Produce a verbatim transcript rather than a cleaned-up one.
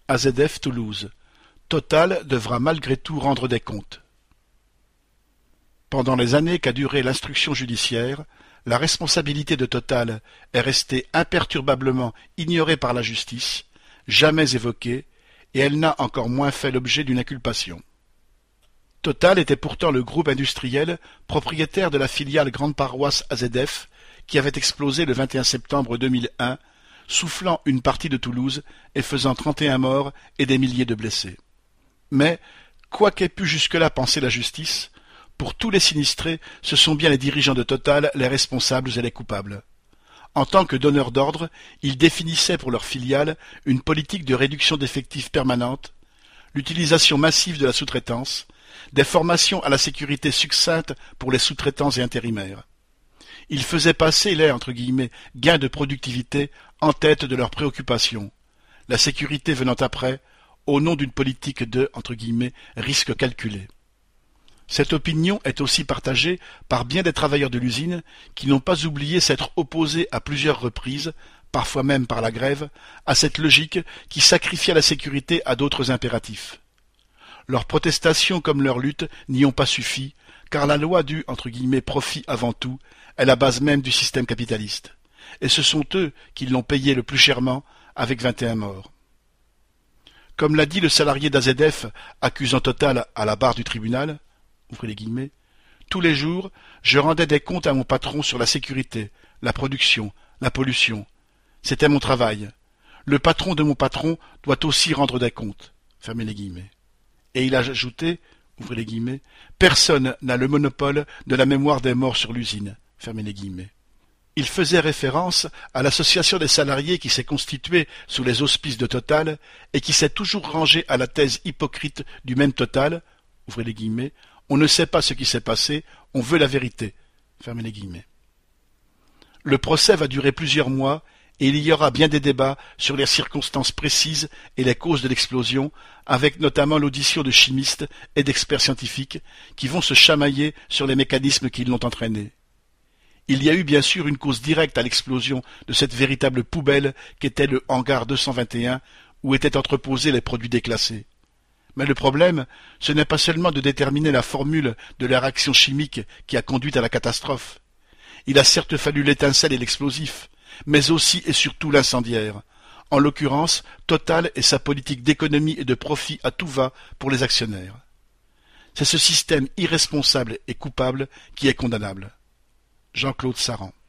A Z F Toulouse. Total devra malgré tout rendre des comptes. Pendant les années qu'a duré l'instruction judiciaire, la responsabilité de Total est restée imperturbablement ignorée par la justice, jamais évoquée, et elle n'a encore moins fait l'objet d'une inculpation. Total était pourtant le groupe industriel propriétaire de la filiale Grande Paroisse A Z F qui avait explosé le vingt et un septembre deux mille un, soufflant une partie de Toulouse et faisant trente et un morts et des milliers de blessés. Mais, quoi qu'ait pu jusque-là penser la justice, pour tous les sinistrés, ce sont bien les dirigeants de Total les responsables et les coupables. En tant que donneurs d'ordre, ils définissaient pour leur filiale une politique de réduction d'effectifs permanente, l'utilisation massive de la sous-traitance, des formations à la sécurité succinctes pour les sous-traitants et intérimaires. Ils faisaient passer les entre guillemets, gains de productivité en tête de leurs préoccupations, la sécurité venant après, au nom d'une politique de entre guillemets, risque calculé. Cette opinion est aussi partagée par bien des travailleurs de l'usine qui n'ont pas oublié s'être opposés à plusieurs reprises, parfois même par la grève, à cette logique qui sacrifiait la sécurité à d'autres impératifs. Leurs protestations comme leurs luttes n'y ont pas suffi, car la loi du entre guillemets, profit avant tout est la base même du système capitaliste. Et ce sont eux qui l'ont payé le plus chèrement, avec vingt et un morts. Comme l'a dit le salarié d'A Z F accusant Total à la barre du tribunal, ouvrez les guillemets, tous les jours, je rendais des comptes à mon patron sur la sécurité, la production, la pollution. C'était mon travail. Le patron de mon patron doit aussi rendre des comptes. Fermez les guillemets. Et il a ajouté, ouvrez les guillemets, personne n'a le monopole de la mémoire des morts sur l'usine. Fermez les guillemets. Il faisait référence à l'association des salariés qui s'est constituée sous les auspices de Total et qui s'est toujours rangée à la thèse hypocrite du même Total, ouvrez les guillemets, on ne sait pas ce qui s'est passé, on veut la vérité. Fermez les guillemets. Le procès va durer plusieurs mois et il y aura bien des débats sur les circonstances précises et les causes de l'explosion, avec notamment l'audition de chimistes et d'experts scientifiques qui vont se chamailler sur les mécanismes qui l'ont entraîné. Il y a eu bien sûr une cause directe à l'explosion de cette véritable poubelle qu'était le hangar deux cent vingt et un où étaient entreposés les produits déclassés. Mais le problème, ce n'est pas seulement de déterminer la formule de la réaction chimique qui a conduit à la catastrophe. Il a certes fallu l'étincelle et l'explosif, mais aussi et surtout l'incendiaire, en l'occurrence Total et sa politique d'économie et de profit à tout va pour les actionnaires. C'est ce système irresponsable et coupable qui est condamnable. Jean-Claude Saran.